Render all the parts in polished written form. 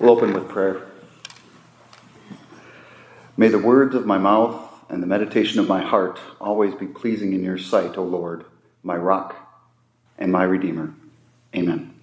We'll open with prayer. May the words of my mouth and the meditation of my heart always be pleasing in your sight, O Lord, my rock and my redeemer. Amen.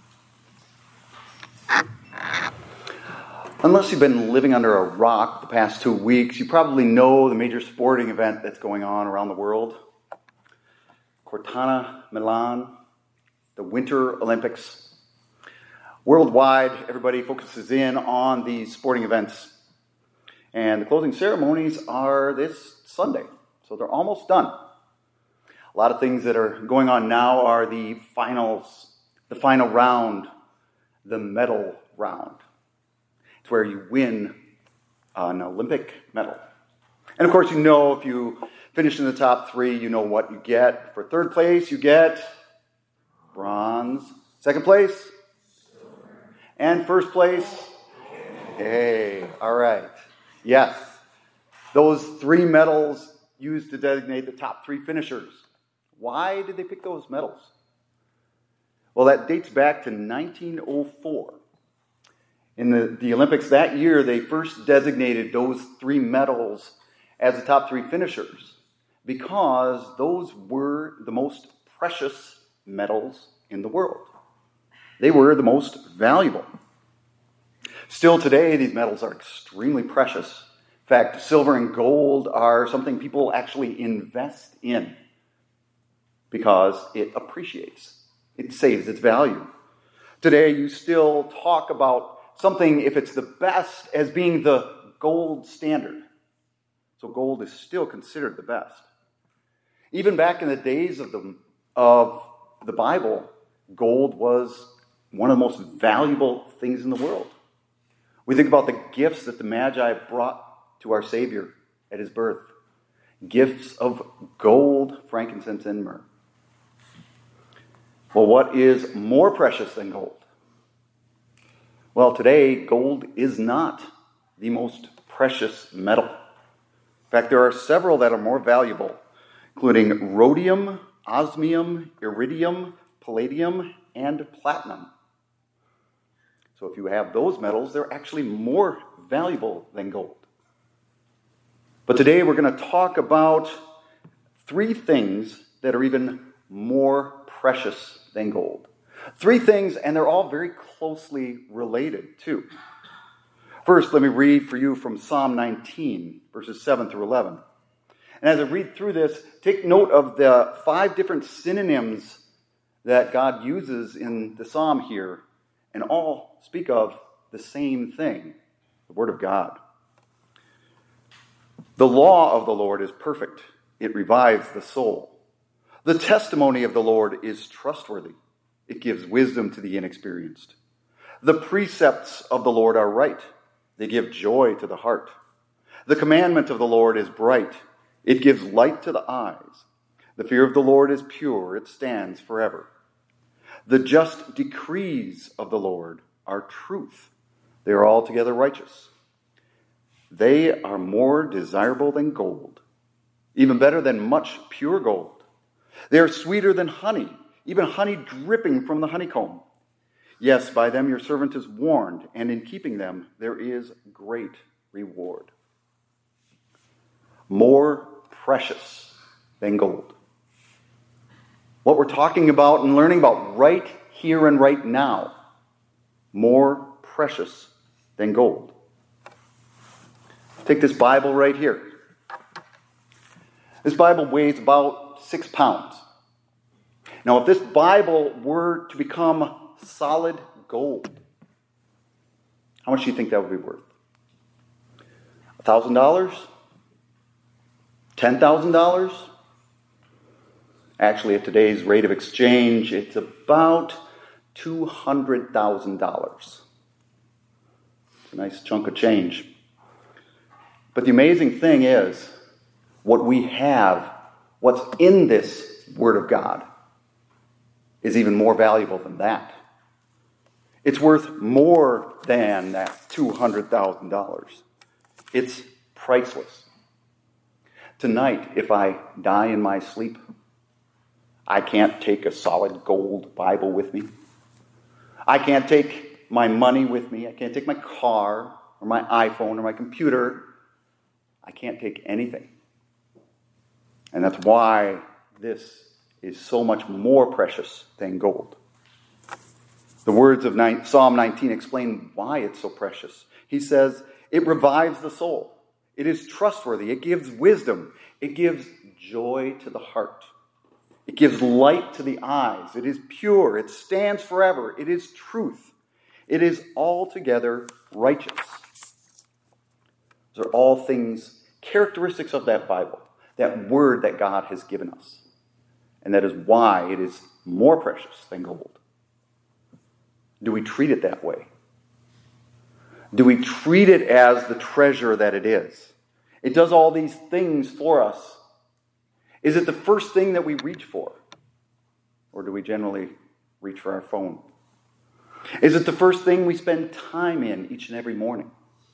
Unless you've been living under a rock the past 2 weeks, you probably know the major sporting event that's going on around the world. Cortina, Milan, the Winter Olympics. Worldwide, everybody focuses in on these sporting events. And the closing ceremonies are this Sunday, so they're almost done. A lot of things that are going on now are the finals, the final round, the medal round. It's where you win an Olympic medal. And of course, you know if you finish in the top 3, you know what you get. For third place, you get bronze. Second place? And first place? Hey, all right. Yes, those 3 medals used to designate the top 3 finishers. Why did they pick those medals? Well, that dates back to 1904. In the Olympics that year, they first designated those 3 medals as the top 3 finishers because those were the most precious medals in the world. They were the most valuable. Still today, these metals are extremely precious. In fact, silver and gold are something people actually invest in because it appreciates. It saves its value. Today, you still talk about something, if it's the best, as being the gold standard. So gold is still considered the best. Even back in the days of the Bible, gold was one of the most valuable things in the world. We think about the gifts that the Magi brought to our Savior at his birth. Gifts of gold, frankincense, and myrrh. Well, what is more precious than gold? Well, today, gold is not the most precious metal. In fact, there are several that are more valuable, including rhodium, osmium, iridium, palladium, and platinum. So if you have those metals, they're actually more valuable than gold. But today we're going to talk about 3 things that are even more precious than gold. 3 things, and they're all very closely related too. First, let me read for you from Psalm 19, verses 7 through 11. And as I read through this, take note of the 5 different synonyms that God uses in the psalm here, and all speak of the same thing, the Word of God. The law of the Lord is perfect. It revives the soul. The testimony of the Lord is trustworthy. It gives wisdom to the inexperienced. The precepts of the Lord are right. They give joy to the heart. The commandment of the Lord is bright. It gives light to the eyes. The fear of the Lord is pure. It stands forever. The just decrees of the Lord are truth. They are altogether righteous. They are more desirable than gold, even better than much pure gold. They are sweeter than honey, even honey dripping from the honeycomb. Yes, by them your servant is warned, and in keeping them there is great reward. More precious than gold. What we're talking about and learning about right here and right now, more precious than gold. Take this Bible right here. This Bible weighs about 6 pounds. Now, if this Bible were to become solid gold, how much do you think that would be worth? $1,000? $10,000? Actually, at today's rate of exchange, it's about $200,000. It's a nice chunk of change. But the amazing thing is, what we have, what's in this Word of God, is even more valuable than that. It's worth more than that $200,000. It's priceless. Tonight, if I die in my sleep, I can't take a solid gold Bible with me. I can't take my money with me. I can't take my car or my iPhone or my computer. I can't take anything. And that's why this is so much more precious than gold. The words of Psalm 19 explain why it's so precious. He says, it revives the soul. It is trustworthy. It gives wisdom. It gives joy to the heart. It gives light to the eyes. It is pure. It stands forever. It is truth. It is altogether righteous. Those are all things, characteristics of that Bible, that word that God has given us. And that is why it is more precious than gold. Do we treat it that way? Do we treat it as the treasure that it is? It does all these things for us. Is it the first thing that we reach for? Or do we generally reach for our phone? Is it the first thing we spend time in each and every morning?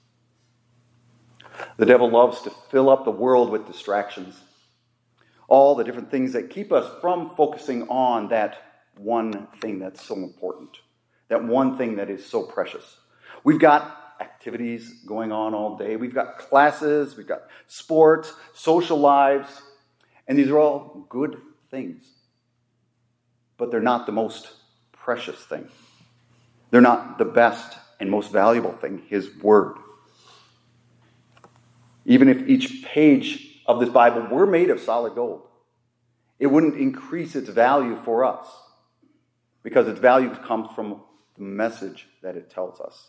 The devil loves to fill up the world with distractions. All the different things that keep us from focusing on that one thing that's so important. That one thing that is so precious. We've got activities going on all day. We've got classes. We've got sports, social lives. And these are all good things. But they're not the most precious thing. They're not the best and most valuable thing, His Word. Even if each page of this Bible were made of solid gold, it wouldn't increase its value for us. Because its value comes from the message that it tells us.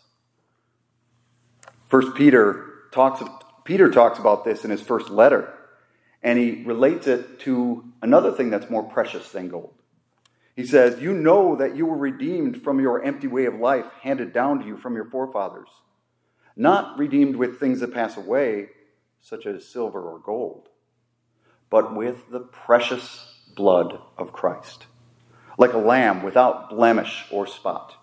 Peter talks about this in his first letter, and he relates it to another thing that's more precious than gold. He says, you know that you were redeemed from your empty way of life handed down to you from your forefathers, not redeemed with things that pass away, such as silver or gold, but with the precious blood of Christ, like a lamb without blemish or spot.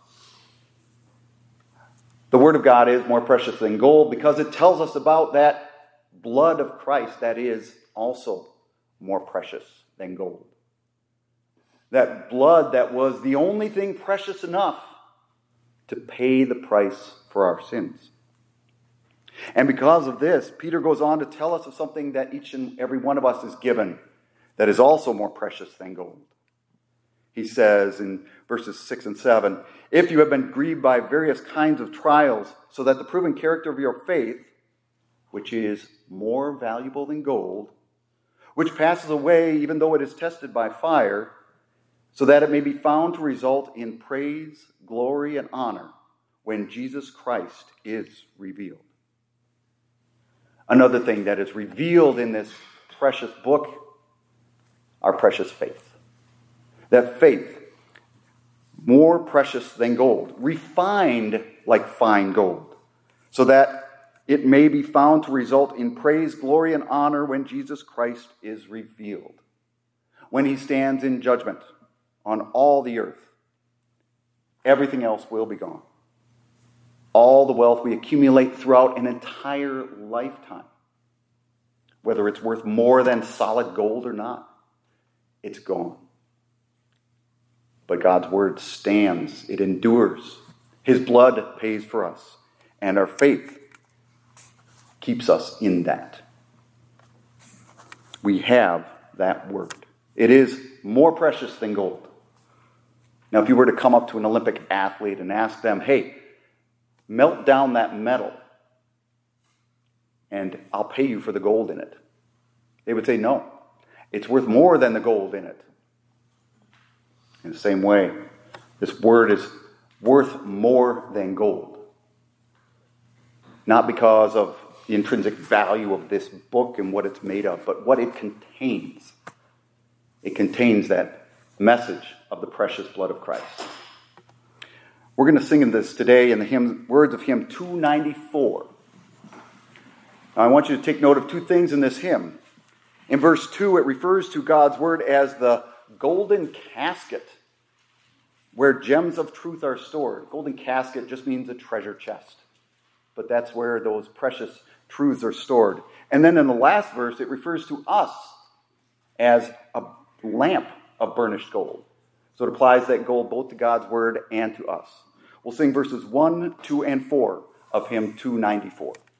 The Word of God is more precious than gold because it tells us about that blood of Christ that is also more precious than gold. That blood that was the only thing precious enough to pay the price for our sins. And because of this, Peter goes on to tell us of something that each and every one of us is given that is also more precious than gold. He says in verses 6 and 7, if you have been grieved by various kinds of trials, so that the proven character of your faith, which is more valuable than gold, which passes away even though it is tested by fire, so that it may be found to result in praise, glory, and honor when Jesus Christ is revealed. Another thing that is revealed in this precious book, our precious faith. That faith, more precious than gold, refined like fine gold, so that it may be found to result in praise, glory, and honor when Jesus Christ is revealed. When He stands in judgment on all the earth, everything else will be gone. All the wealth we accumulate throughout an entire lifetime, whether it's worth more than solid gold or not, it's gone. But God's Word stands. It endures. His blood pays for us. And our faith keeps us in that. We have that Word. It is more precious than gold. Now, if you were to come up to an Olympic athlete and ask them, hey, melt down that metal and I'll pay you for the gold in it, they would say, no, it's worth more than the gold in it. In the same way, this Word is worth more than gold. Not because of the intrinsic value of this book and what it's made of, but what it contains. It contains that message of the precious blood of Christ. We're going to sing in this today in the words of hymn 294. Now, I want you to take note of two things in this hymn. In verse 2, it refers to God's Word as the golden casket where gems of truth are stored. Golden casket just means a treasure chest. But that's where those precious truths are stored. And then in the last verse, it refers to us as a lamp of burnished gold. So it applies that gold both to God's Word and to us. We'll sing verses 1, 2, and 4 of hymn 294.